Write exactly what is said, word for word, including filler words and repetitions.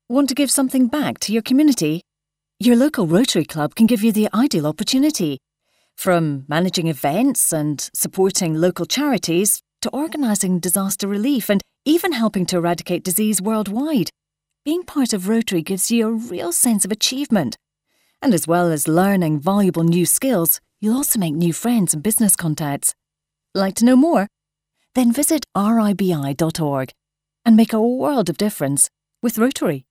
Want to give something back to your community? Your local Rotary Club can give you the ideal opportunity. From managing events and supporting local charities to organising disaster relief and even helping to eradicate disease worldwide, being part of Rotary gives you a real sense of achievement. And as well as learning valuable new skills, you'll also make new friends and business contacts. Like to know more? Then visit R I B I dot org and make a world of difference with Rotary.